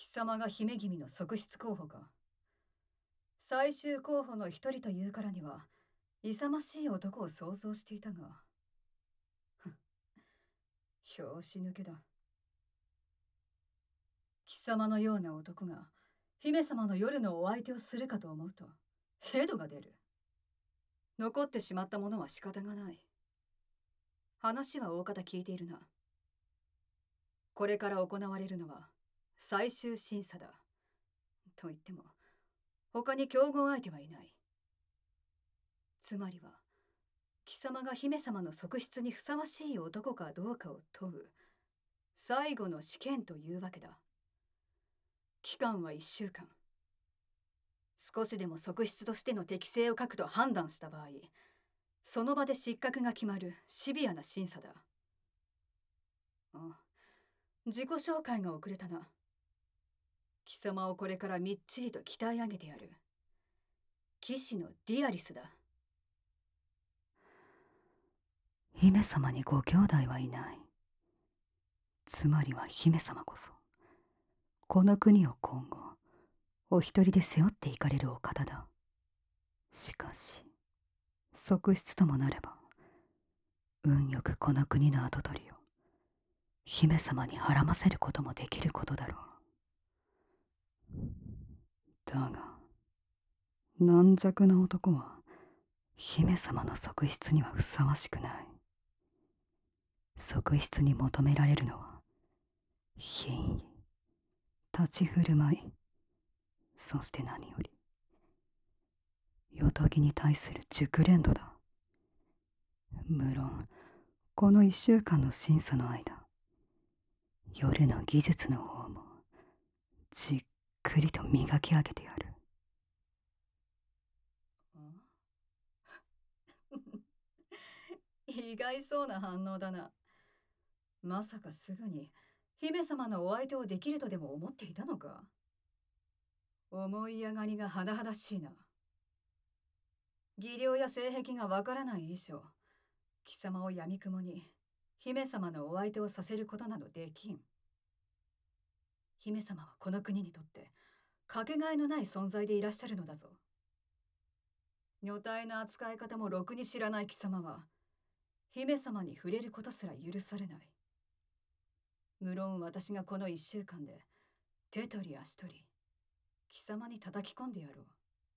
貴様が姫君の側室候補か。最終候補の一人というからには勇ましい男を想像していたが、拍子抜けだ。貴様のような男が姫様の夜のお相手をするかと思うとヘドが出る。残ってしまったものは仕方がない。話は大方聞いているな。これから行われるのは最終審査だ。と言っても他に競合相手はいない。つまりは貴様が姫様の側室にふさわしい男かどうかを問う最後の試験というわけだ。期間は1週間。少しでも側室としての適性を欠くと判断した場合、その場で失格が決まるシビアな審査だ。あ、自己紹介が遅れたな。貴様をこれからみっちりと鍛え上げてやる。騎士のディアリスだ。 姫様にご兄弟はいない。つまりは姫様こそ、この国を今後、お一人で背負っていかれるお方だ。しかし、側室ともなれば、運よくこの国の跡取りを、姫様にはらませることもできることだろう。だが、軟弱な男は、姫様の側室にはふさわしくない。側室に求められるのは、品位、立ち振る舞い、そして何より、夜伽に対する熟練度だ。無論、この1週間の審査の間、夜の技術の方も、じっくりと磨き上げてやる。 意外そうな反応だな。まさかすぐに姫様のお相手をできるとでも思っていたのか。思い上がりが甚だしいな。技量や性癖がわからない以上、貴様を闇雲に姫様のお相手をさせることなどできん。姫様はこの国にとってかけがえのない存在でいらっしゃるのだぞ。女体の扱い方もろくに知らない貴様は姫様に触れることすら許されない。無論私がこの1週間で手取り足取り貴様に叩き込んでやろ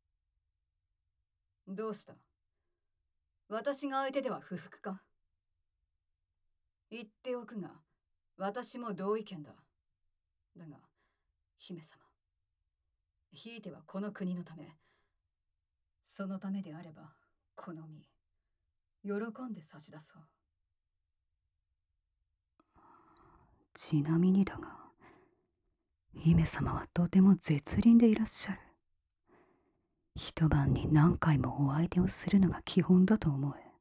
う。どうした？私が相手では不服か？言っておくが、私も同意見だ。だが、姫様、ひいてはこの国のため、そのためであれば、この身、喜んで差し出そう。 ちなみにだが、姫様はとても絶倫でいらっしゃる。一晩に何回もお相手をするのが基本だと思え。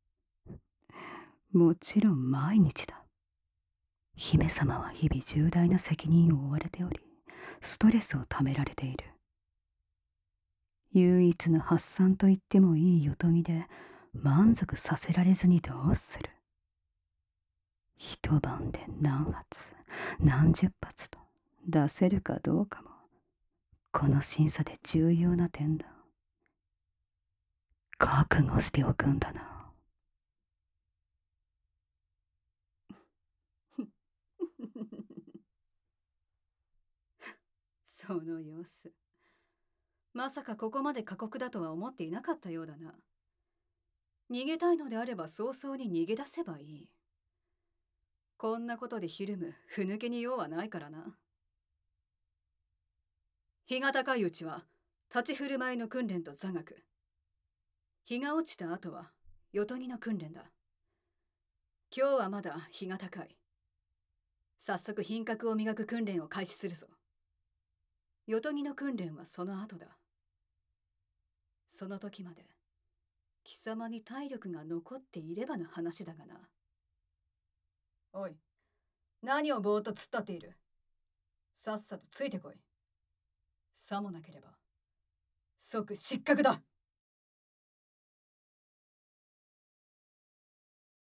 もちろん毎日だ。姫様は日々重大な責任を負われており、ストレスをためられている。唯一の発散と言ってもいい夜伽で満足させられずにどうする。一晩で何発、何十発と出せるかどうかも、この審査で重要な点だ。覚悟しておくんだな。 その様子。まさかここまで過酷だとは思っていなかったようだな。逃げたいのであれば早々に逃げ出せばいい。こんなことでひるむふぬけに用はないからな。日が高いうちは立ち振る舞いの訓練と座学。日が落ちた後は夜伽の訓練だ。今日はまだ日が高い。早速品格を磨く訓練を開始するぞ。夜伽の訓練はその後だ。その時まで貴様に体力が残っていればの話だがな。おい、何をぼーっと突っ立っている。さっさとついてこい。さもなければ即失格だ。